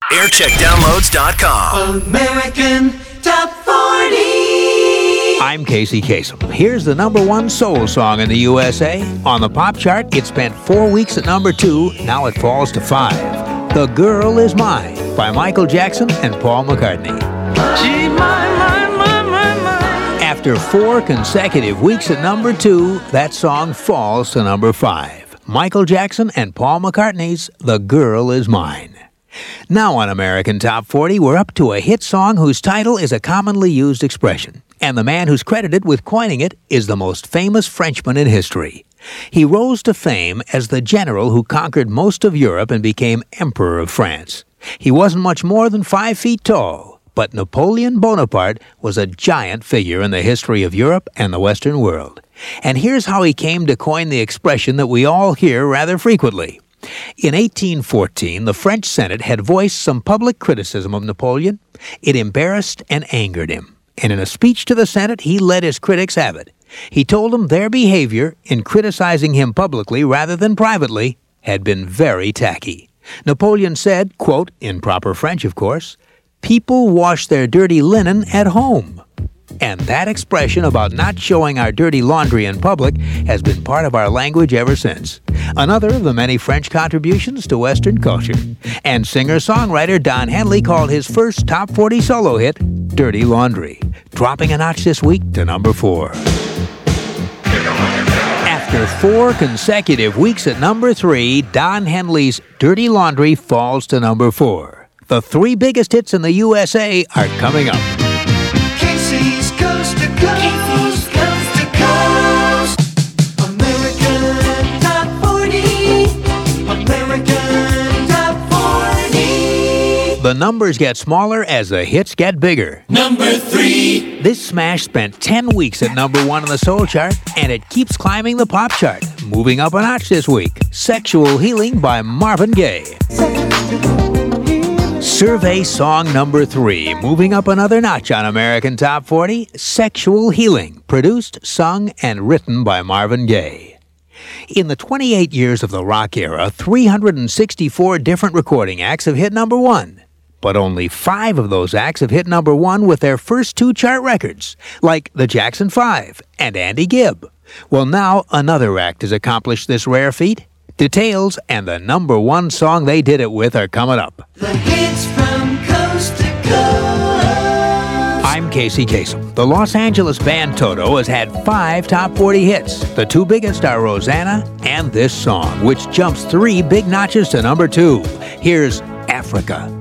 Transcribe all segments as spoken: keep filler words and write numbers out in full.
aircheck downloads dot com. American Top forty. I'm Casey Kasem. Here's the number one soul song in the U S A. On the pop chart, it spent four weeks at number two. Now it falls to five. The Girl Is Mine by Michael Jackson and Paul McCartney. She's mine, mine, mine, mine, mine. After four consecutive weeks at number two, that song falls to number five. Michael Jackson and Paul McCartney's The Girl Is Mine. Now on American Top forty, we're up to a hit song whose title is a commonly used expression, and the man who's credited with coining it is the most famous Frenchman in history. He rose to fame as the general who conquered most of Europe and became Emperor of France. He wasn't much more than five feet tall, but Napoleon Bonaparte was a giant figure in the history of Europe and the Western world. And here's how he came to coin the expression that we all hear rather frequently. In eighteen fourteen, the French Senate had voiced some public criticism of Napoleon. It embarrassed and angered him, and in a speech to the Senate, he let his critics have it. He told them their behavior in criticizing him publicly rather than privately had been very tacky. Napoleon said, quote, in proper French, of course, "People wash their dirty linen at home." And that expression about not showing our dirty laundry in public has been part of our language ever since. Another of the many French contributions to Western culture. And singer-songwriter Don Henley called his first top forty solo hit Dirty Laundry, dropping a notch this week to number four. After four consecutive weeks at number three, Don Henley's Dirty Laundry falls to number four. The three biggest hits in the U S A are coming up. Casey's Coast to Coast. Casey's Coast to Coast. American Top forty. American Top forty. The numbers get smaller as the hits get bigger. Number three. This smash spent ten weeks at number one on the soul chart, and it keeps climbing the pop chart, moving up a notch this week. Sexual Healing by Marvin Gaye. Survey song number three, moving up another notch on American Top forty, Sexual Healing, produced, sung, and written by Marvin Gaye. In the twenty-eight years of the rock era, three hundred sixty-four different recording acts have hit number one. But only five of those acts have hit number one with their first two chart records, like the Jackson Five and Andy Gibb. Well, now another act has accomplished this rare feat. Details and the number one song they did it with are coming up. The hits from coast to coast. I'm Casey Kasem. The Los Angeles band Toto has had five top forty hits. The two biggest are Rosanna and this song, which jumps three big notches to number two. Here's Africa.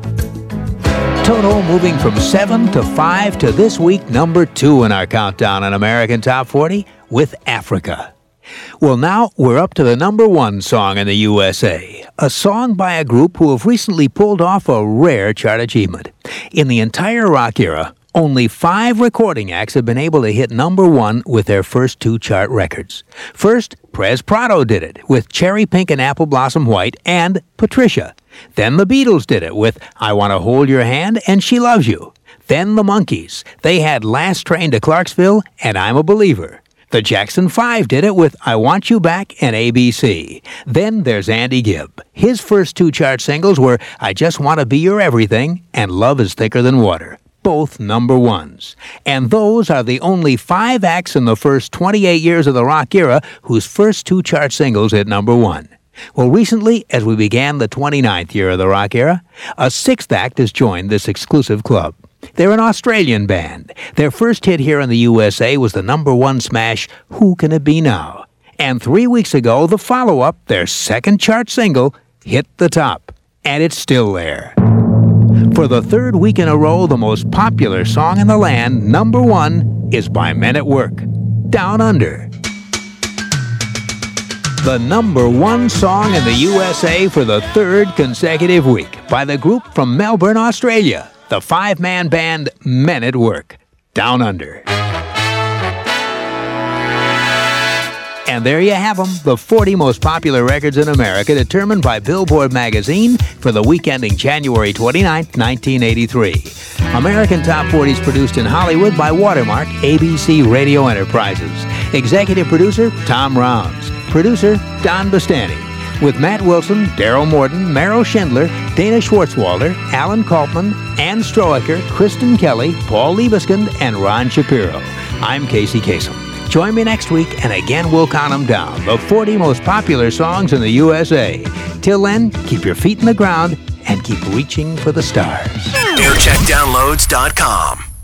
Toto moving from seven to five to this week number two in our countdown on American Top forty with Africa. Well, now we're up to the number one song in the U S A, a song by a group who have recently pulled off a rare chart achievement. In the entire rock era, only five recording acts have been able to hit number one with their first two chart records. First, Perez Prado did it with Cherry Pink and Apple Blossom White and Patricia. Then the Beatles did it with I Want to Hold Your Hand and She Loves You. Then the Monkees. They had Last Train to Clarksville and I'm a Believer. The Jackson Five did it with I Want You Back and A B C. Then there's Andy Gibb. His first two chart singles were I Just Want to Be Your Everything and Love is Thicker Than Water, both number ones. And those are the only five acts in the first twenty-eight years of the rock era whose first two chart singles hit number one. Well, recently, as we began the twenty-ninth year of the rock era, a sixth act has joined this exclusive club. They're an Australian band. Their first hit here in the U S A was the number one smash, Who Can It Be Now? And three weeks ago, the follow-up, their second chart single, hit the top. And it's still there. For the third week in a row, the most popular song in the land, number one, is by Men at Work, Down Under. The number one song in the U S A for the third consecutive week by the group from Melbourne, Australia. The five-man band Men at Work, Down Under. And there you have them, the forty most popular records in America determined by Billboard magazine for the week ending January twenty-ninth, nineteen eighty-three. American Top forty is produced in Hollywood by Watermark A B C Radio Enterprises. Executive producer, Tom Rounds. Producer, Don Bastani. with Matt Wilson, Daryl Morden, Meryl Schindler, Dana Schwartzwalder, Alan Kaltman, Ann Stroecker, Kristen Kelly, Paul Liebeskind, and Ron Shapiro. I'm Casey Kasem. Join me next week, and again we'll count them down, the forty most popular songs in the U S A. Till then, keep your feet in the ground and keep reaching for the stars. air check downloads dot com